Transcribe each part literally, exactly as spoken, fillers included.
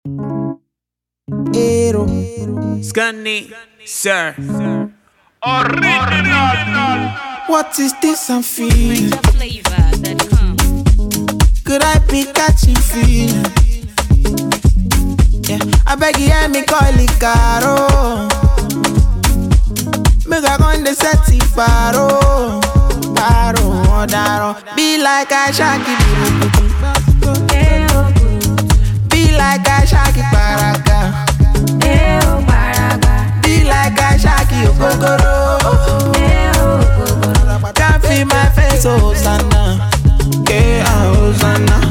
Ero. Scunny, sir. Original. What is this I'm feeling? Flavor that comes. Could I be catching feeling? Yeah, I beg you, hear me call it caro. Make I go in the setty paro. Paro, daro. Be like I shaki. Be like I shaki paraka. Be like I shaki okokoro. Can't feel my face, oh Hosanna. Yeah, Hosanna.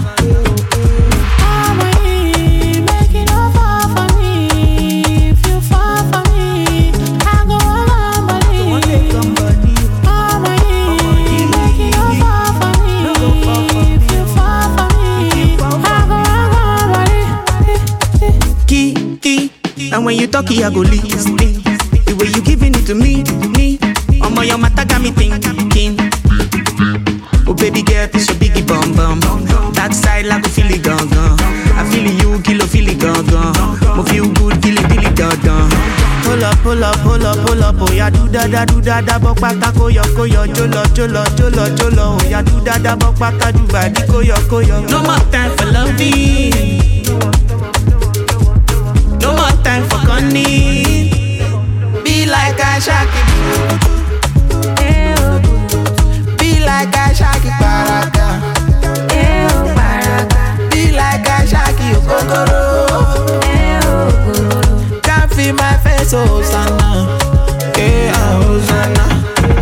And when you talk, I go listen. The way you giving it to me, me. Oh my, your mata got me thinking. Oh baby girl, this your biggie bum bum. That side like a feel it gone gone. I feel it, you kill a feel it gone gone. Mo feel good, kill it, kill it gone gone. Pull up, pull up, pull up, pull up. Oh ya do da da do da da bok pata ko yo ko yo jolo jolo jolo jolo. Oh ya do da da bok pata do badi ko yo ko yo. No more time for loving. No more time for gunning. Be like I shaki. Be like I shaki paraka. Be like I shaki okokoro. Can't feel my face, oh Hosanna. Yeah, Hosanna.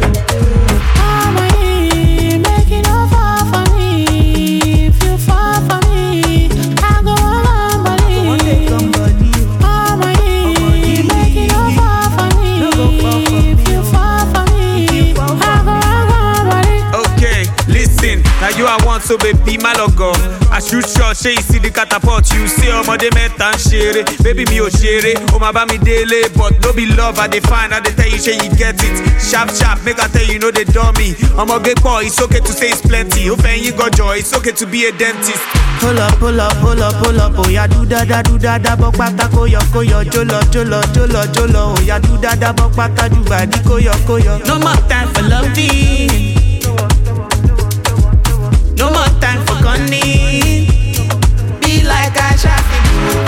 Now you I want so baby my logo. I shoot shot, say you see the catapult. You say oh my met and share. Baby me oh share. Oh my ba me daily, but no be love. I define, I dey tell you say you get it. Sharp sharp, make I tell you know they dummy. I'm a gay boy, it's okay to say it's plenty. Open you got joy, it's okay to be a dentist. Pull up, pull up, pull up, pull up. Oh ya do da da do da da bok pata ko yo ko yo jolo jolo jolo jolo. Oh ya do da da bok pata do badi ko yo ko yo. No more time for loving. No more time for gunning. Be like I shaki.